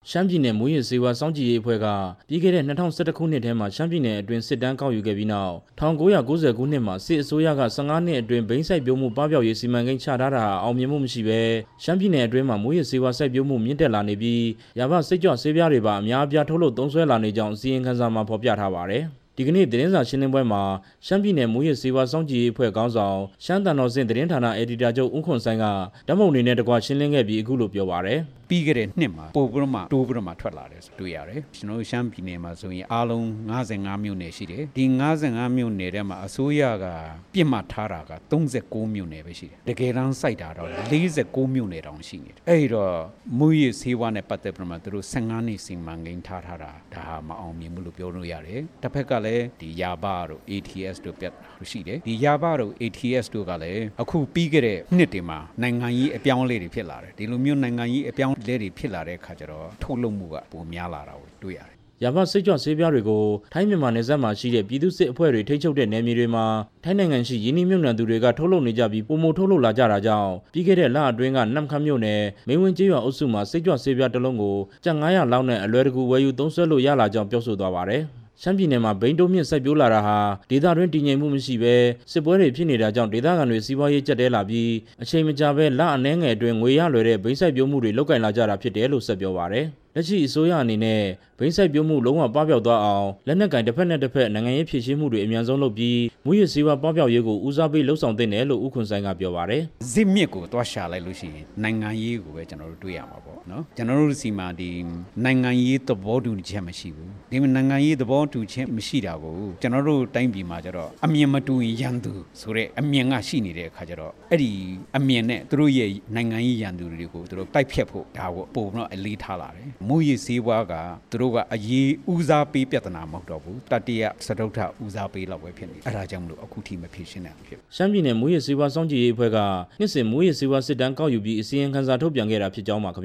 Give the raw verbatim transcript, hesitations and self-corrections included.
ရှမ်းပြည်နယ်မူရစ်စေဝါစောင့်ကြည့်ရေးအဖွဲ့ကပြီးခဲ့တဲ့၂၀၁၁ခုနှစ်ထဲမှာရှမ်းပြည်နယ်အတွင်းစစ်တမ်းကောက်ယူခဲ့ပြီးနောက်၁၉၉၀ခုနှစ်မှာစစ်အစိုးရက၁၅နှစ်အတွင်းဘိန်းစိုက်ပျိုးမှုပပျောက်ရေးစီမံကိန်းချထားတာအောင်မြင်မှုမရှိဘဲရှမ်းပြည်နယ်အတွင်းမှာမူရစ်စေဝါစိုက်ပျိုးမှုမြင့်တက်လာနေပြီးရာဘစိတ်ကြွဆေးပြားတွေပါအများအပြားထုတ်လုပ်သုံးစွဲလာနေကြောင်းအစီရင်ခံစာမှာဖော်ပြထားပါတယ်ဒီကနေ့သတင်းစာရှင်းလင်းပွဲမှာရှမ်းပြည်နယ်မူရစ်စေဝါစောင့်ကြည့်ရေးအဖွဲ့ခေါင်းဆောင်ရှမ်းတန်တော်စင်သတင်းဌာနအယ်ဒီတာချုပ်ဦးခွန်ဆိုင်ကဓာတ်ပုံတွေနဲ့တကွရှင်းလင်းခဲ့ပြီးအခုလိုပြောပါတယ်ပြီးခဲ့တဲ့နှစ်မှာပို့ပြီးမှတိုးပြီးမှထွက်လာတယ်ဆိုတွေ့ရတယ်ကျွန်တော်ရှမ်းပြည်နယ်မှာဆိုရင်အားလုံး၅၅မြို့နယ်ရှိတယ်ဒီ၅၅မြို့နယ်ထဲမှာအစိုးရကပြစ်မှတ်ထားတာက၃၉မြို့နယ်ပဲရှိတယ်တကယ်တမ်းစိုက်တာတော့၄၉မြို့နယ်တောင်ရှိနေတယ်အဲ့တော့မူရစ်ဆေးဝါးနဲ့ပတ်သက်ပြီးမှသူတို့၁၅နှစ်စီမံကိန်းထားထားတာဒါဟာမအောင်မြင်ဘူးလို့ပြောလို့ရတယ်တစ်ဖက်ကလည်းဒီယာဘတို့ A T S တို့ပြတ်ရှိတယ်ဒီယာဘတို့ A T S တို့ကလည်းအခုပြီးခဲ့တဲ့နှစ်တွေမှာနိုင်ငံရေးအပြောင်းအလဲတွေဖြစ်လာတယ်ဒီလိုမျိုးနိုင်ငံရေးအပြောင်းလဲတွေဖြစ်လာတဲ့အခါကျတော့ထုတ်လုပ်မှုကပိုများလာတာကိုတွေ့ရတယ်။ရာဘစိတ်ကြွဆေးပြားတွေကိုထိုင်းမြန်မာနယ်စပ်မှာရှိတဲ့ပြည်သူ့စစ်အဖွဲ့တွေထိန်းချုပ်တဲ့နယ်မြေတွေမှာထိုင်းနိုင်ငံရှိရင်းနှီးမြှုပ်နှံသူတွေကထုတ်လုပ်နေကြပြီးပုံမထုတ်လုပ်လာကြတာကြောင့်ပြီးခဲ့တဲ့လအတွင်းကနမ်ခမ်းမြို့နယ်မင်းဝင်းကျေးရွာအုပ်စုမှာစိတ်ကြွဆေးပြားတစ်လုံးကိုကျပ်၅၀၀လောက်နဲ့အလွယ်တကူဝယ်ယူသုံးစွဲလို့ရလာကြောင်းပြောဆိုသွားပါတယ်။ရှမ်းပြည်နယ်မှာဘိန်းတိုးမြင့်စိုက်ပျိုးလာတာဟာဒေသတွင်းတည်ငြိမ်မှုမရှိဘဲစစ်ပွဲတွေဖြစ်နေတာကြောင့်ဒေသခံတွေစီးပွားရေးကျပ်တဲလာပြီးအချိန်မကြာဘဲလအနှဲငယ်အတွင်းငွေရလွယ်တဲ့ဘိန်းစိုက်ပျိုးမှုတွေလုပ်ကင်လာကြတာဖြစ်တယ်လို့ဆက်ပြောပါတယ်။လက်ရှိအစိုးရအနေနဲ့ဘိန်းစိုက်ပျိုးမှုလုံးဝပပျောက်သွားအောင်လက်နက်ကင်တစ်ဖက်နဲ့တစ်ဖက်နိုင်ငံရေးဖြည့်ရှင်းမှုတွေအများဆုံးလုပ်ပြီးမူရစ်စေဝါပပျောက်ရေးကိုဦးစားပေးလှုပ်ဆောင်သင့်တယ်လို့ဦးခွန်ဆိုင်ကပြောပါတယ်။ဇစ်မြစ်ကိုတွားရှာလိုက်လို့ရှိရင်နိုင်ငံရေးကိုပဲကျွန်တော်တို့တွေ့ရမှာပေါ့နော်။ကျွန်တော်တို့စီမှာဒီနိုင်ငံရေးသဘောတူချက်မရှိဘူး။ဒီနိုင်ငံရေးသဘောတူချက်မရှိတာကိုကျွန်တော်တို့တိုင်းပြည်မှာကျတော့အမြင်မတူရင်ရန်သူဆိုတဲ့အမြင်ကရှိနေတဲ့အခါကျတော့အဲ့ဒီအမြင်နဲ့သူတို့ရဲ့နိုင်ငံရေးရန်သူတွေကိုသူတို့တိုက်ဖြတ်ဖို့ဒါကိုပုံတော့အလေးထားလာတယ်။မူရစ်စေဝါကသူတို့ကအရေးဦးစားပေးပြဿနာမဟုတ်တော့ဘူးတတိယစတုထဦးစားပေးလောက်ပဲဖြစ်နေအဲ့ဒါကြောင့်မလို့အခုထိမဖြစ်ရှင်းနိုင်ဖြစ်ရှမ်းပြည်နယ်မူရစ်စေဝါစောင့်ကြည့်ရေးအဖွဲ့ကနှစ်စဉ်မူရစ်စေဝါစစ်တမ်းကောက်ယူပြီးအစီရင်ခံစာထုတ်ပြန်ခဲ့တာဖြစ်ကြောင်းပါ